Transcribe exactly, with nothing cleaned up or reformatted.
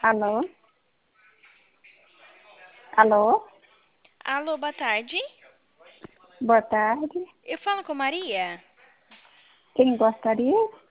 Alô? Alô? Alô, boa tarde. Boa tarde. Eu falo com Maria? Quem gostaria?